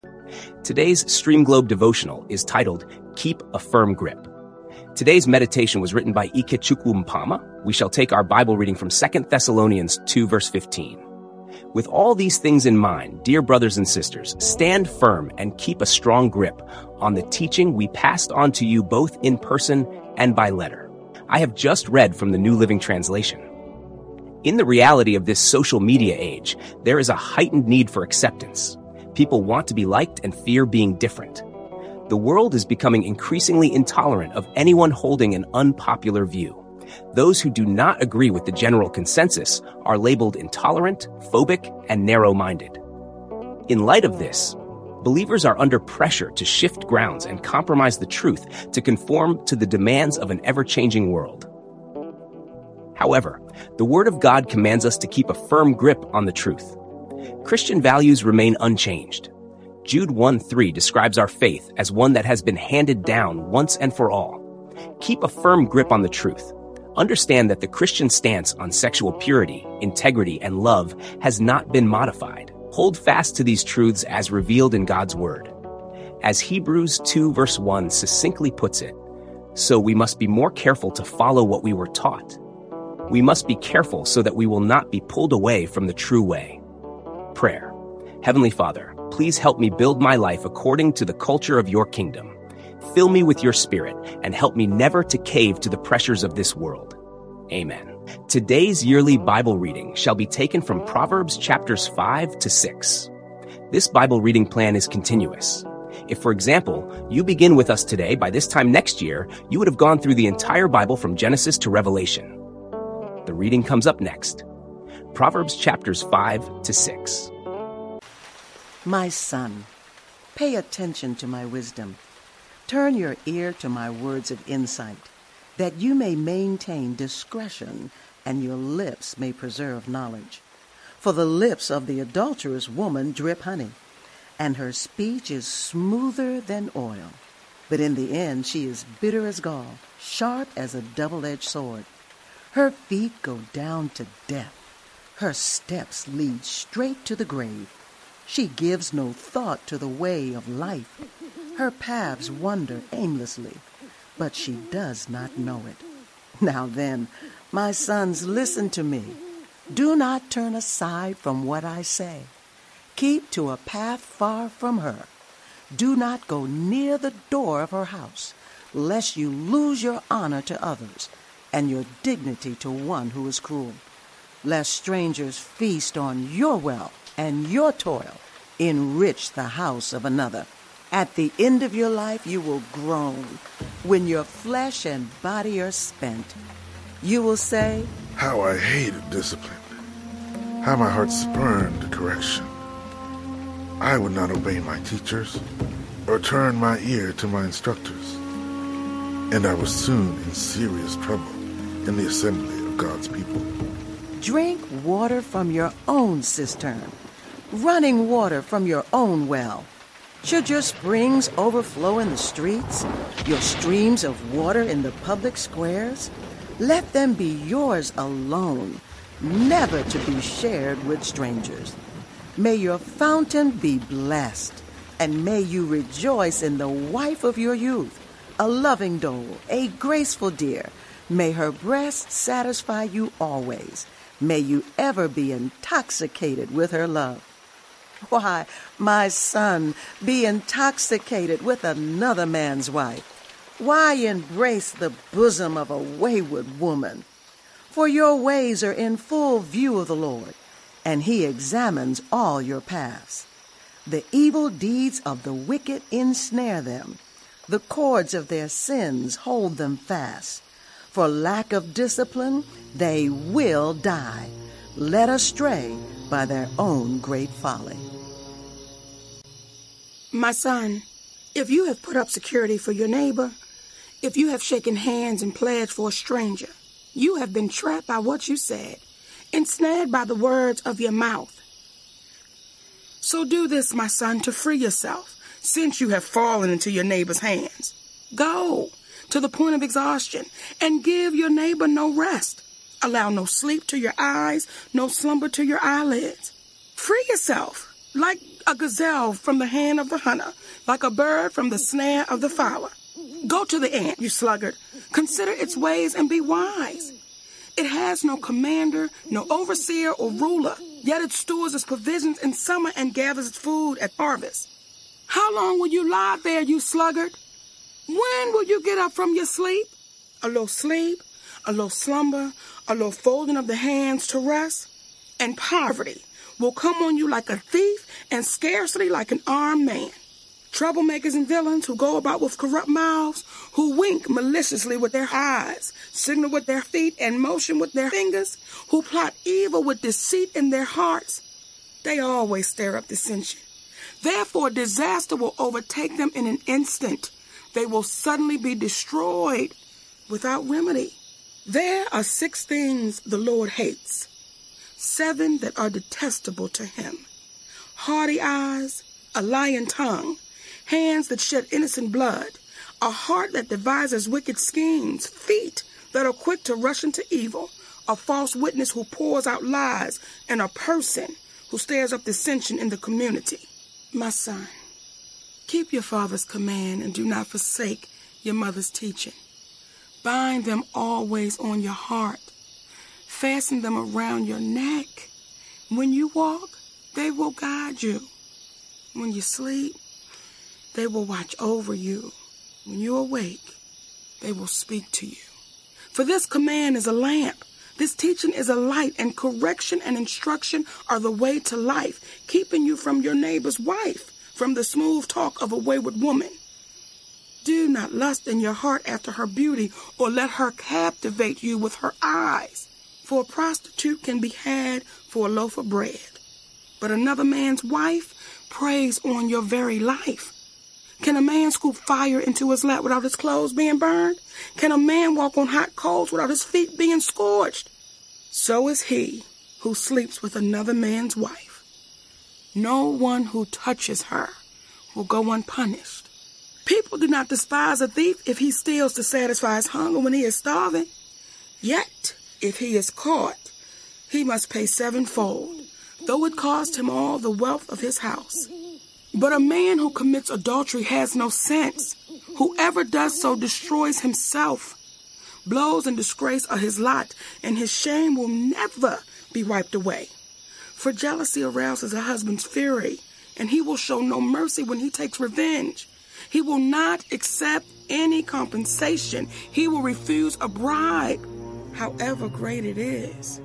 Today's Stream Globe devotional is titled, Keep a Firm Grip. Today's meditation was written by Ike Chukwumpama. We shall take our Bible reading from 2 Thessalonians 2, verse 15. With all these things in mind, dear brothers and sisters, stand firm and keep a strong grip on the teaching we passed on to you both in person and by letter. I have just read from the New Living Translation. In the reality of this social media age, there is a heightened need for acceptance. People want to be liked and fear being different. The world is becoming increasingly intolerant of anyone holding an unpopular view. Those who do not agree with the general consensus are labeled intolerant, phobic, and narrow-minded. In light of this, believers are under pressure to shift grounds and compromise the truth to conform to the demands of an ever-changing world. However, the Word of God commands us to keep a firm grip on the truth. Christian values remain unchanged. Jude 1:3 describes our faith as one that has been handed down once and for all. Keep a firm grip on the truth. Understand that the Christian stance on sexual purity, integrity, and love has not been modified. Hold fast to these truths as revealed in God's Word. As Hebrews 2 verse 1 succinctly puts it, so we must be more careful to follow what we were taught. We must be careful so that we will not be pulled away from the true way. Prayer. Heavenly Father, please help me build my life according to the culture of your kingdom. Fill me with your Spirit and help me never to cave to the pressures of this world. Amen. Today's yearly Bible reading shall be taken from Proverbs chapters 5 to 6. This Bible reading plan is continuous. If, for example, you begin with us today, by this time next year, you would have gone through the entire Bible from Genesis to Revelation. The reading comes up next. Proverbs chapters 5 to 6. My son, pay attention to my wisdom. Turn your ear to my words of insight, that you may maintain discretion and your lips may preserve knowledge. For the lips of the adulterous woman drip honey, and her speech is smoother than oil. But in the end she is bitter as gall, sharp as a double-edged sword. Her feet go down to death. Her steps lead straight to the grave. She gives no thought to the way of life. Her paths wander aimlessly, but she does not know it. Now then, my sons, listen to me. Do not turn aside from what I say. Keep to a path far from her. Do not go near the door of her house, lest you lose your honor to others and your dignity to one who is cruel. Lest strangers feast on your wealth and your toil enrich the house of another. At the end of your life you will groan. When your flesh and body are spent, you will say, How I hated discipline. How my heart spurned correction. I would not obey my teachers or turn my ear to my instructors. And I was soon in serious trouble in the assembly of God's people. Drink water from your own cistern, running water from your own well. Should your springs overflow in the streets, your streams of water in the public squares? Let them be yours alone, never to be shared with strangers. May your fountain be blessed, and may you rejoice in the wife of your youth, a loving doe, a graceful deer. May her breast satisfy you always. May you ever be intoxicated with her love. Why, my son, be intoxicated with another man's wife? Why embrace the bosom of a wayward woman? For your ways are in full view of the Lord, and he examines all your paths. The evil deeds of the wicked ensnare them. The cords of their sins hold them fast. For lack of discipline, they will die, led astray by their own great folly. My son, if you have put up security for your neighbor, if you have shaken hands and pledged for a stranger, you have been trapped by what you said, ensnared by the words of your mouth. So do this, my son, to free yourself, since you have fallen into your neighbor's hands. Go to the point of exhaustion and give your neighbor no rest. Allow no sleep to your eyes, no slumber to your eyelids. Free yourself like a gazelle from the hand of the hunter, like a bird from the snare of the fowler. Go to the ant, you sluggard. Consider its ways and be wise. It has no commander, no overseer or ruler, yet it stores its provisions in summer and gathers its food at harvest. How long will you lie there, you sluggard? When will you get up from your sleep? A little sleep, a little slumber, a little folding of the hands to rest, and poverty will come on you like a thief and scarcely like an armed man. Troublemakers and villains who go about with corrupt mouths, who wink maliciously with their eyes, signal with their feet, and motion with their fingers, who plot evil with deceit in their hearts, they always stir up dissension. Therefore, disaster will overtake them in an instant. They will suddenly be destroyed without remedy. There are 6 things the Lord hates, 7 that are detestable to him: haughty eyes, a lying tongue, hands that shed innocent blood, a heart that devises wicked schemes, feet that are quick to rush into evil, a false witness who pours out lies, and a person who stirs up dissension in the community. My son, keep your father's command and do not forsake your mother's teaching. Bind them always on your heart. Fasten them around your neck. When you walk, they will guide you. When you sleep, they will watch over you. When you awake, they will speak to you. For this command is a lamp. This teaching is a light, and correction and instruction are the way to life, keeping you from your neighbor's wife, from the smooth talk of a wayward woman. Do not lust in your heart after her beauty, or let her captivate you with her eyes. For a prostitute can be had for a loaf of bread, but another man's wife preys on your very life. Can a man scoop fire into his lap without his clothes being burned? Can a man walk on hot coals without his feet being scorched? So is he who sleeps with another man's wife. No one who touches her will go unpunished. People do not despise a thief if he steals to satisfy his hunger when he is starving. Yet, if he is caught, he must pay 7-fold, though it cost him all the wealth of his house. But a man who commits adultery has no sense. Whoever does so destroys himself. Blows and disgrace are his lot, and his shame will never be wiped away. For jealousy arouses a husband's fury, and he will show no mercy when he takes revenge. He will not accept any compensation. He will refuse a bribe, however great it is.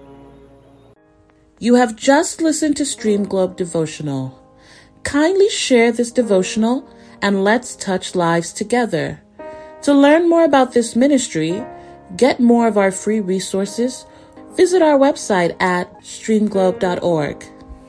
You have just listened to Stream Globe Devotional. Kindly share this devotional and let's touch lives together. To learn more about this ministry, get more of our free resources, visit our website at streamglobe.org.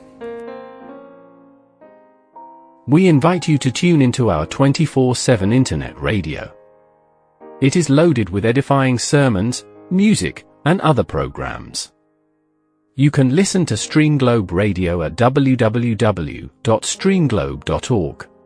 We invite you to tune into our 24/7 internet radio. It is loaded with edifying sermons, music, and other programs. You can listen to Stream Globe Radio at www.streamglobe.org.